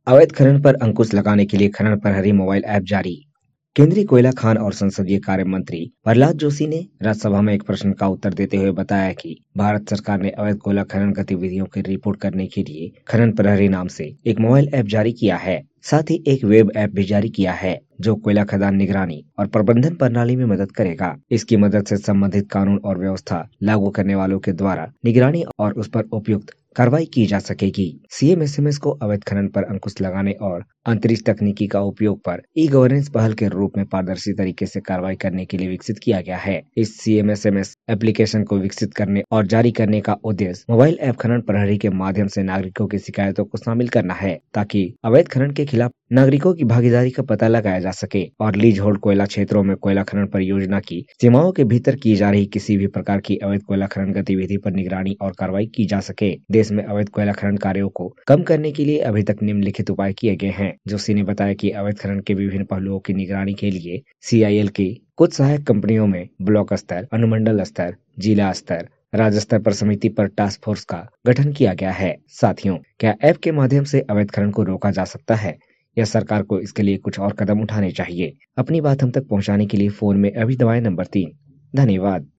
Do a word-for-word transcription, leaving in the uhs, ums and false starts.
अवैध खनन पर अंकुश लगाने के लिए खनन प्रहरी मोबाइल ऐप जारी। केंद्रीय कोयला खान और संसदीय कार्य मंत्री प्रहलाद जोशी ने राज्यसभा में एक प्रश्न का उत्तर देते हुए बताया कि भारत सरकार ने अवैध कोयला खनन गतिविधियों की रिपोर्ट करने के लिए खनन प्रहरी नाम से एक मोबाइल ऐप जारी किया है। साथ ही एक वेब ऐप भी जारी किया है जो कोयला खदान निगरानी और प्रबंधन प्रणाली में मदद करेगा। इसकी मदद से संबंधित कानून और व्यवस्था लागू करने वालों के द्वारा निगरानी और उस पर उपयुक्त कार्रवाई की जा सकेगी। सीएम एसएमएस को अवैध खनन पर अंकुश लगाने और अंतरिक्ष तकनीकी का उपयोग पर ई गवर्नेंस पहल के रूप में पारदर्शी तरीके से कार्रवाई करने के लिए विकसित किया गया है। इस सीएम एसएमएस एप्लीकेशन को विकसित करने और जारी करने का उद्देश्य मोबाइल ऐप खनन प्रहरी के माध्यम से नागरिकों की शिकायतों को शामिल करना है, ताकि अवैध खनन के खिलाफ नागरिकों की भागीदारी का पता लगाया जा सके और लीज होल्ड कोयला क्षेत्रों में कोयला खनन परियोजना की सीमाओं के भीतर की जा रही किसी भी प्रकार की अवैध कोयला खनन गतिविधि पर निगरानी और कार्रवाई की जा सके। देश में अवैध कोयला खनन कार्यों को कम करने के लिए अभी तक निम्नलिखित उपाय किए गए हैं। जोशी ने बताया कि अवैध खनन के विभिन्न पहलुओं की निगरानी के लिए सीआईएल की कुछ सहायक कंपनियों में ब्लॉक स्तर, अनुमंडल स्तर, जिला स्तर, राज्य स्तर पर समिति पर टास्क फोर्स का गठन किया गया है। साथियों, क्या ऐप के माध्यम से अवैध खनन को रोका जा सकता है या सरकार को इसके लिए कुछ और कदम उठाने चाहिए? अपनी बात हम तक पहुंचाने के लिए फोन में अभी दबाएं नंबर तीन। धन्यवाद।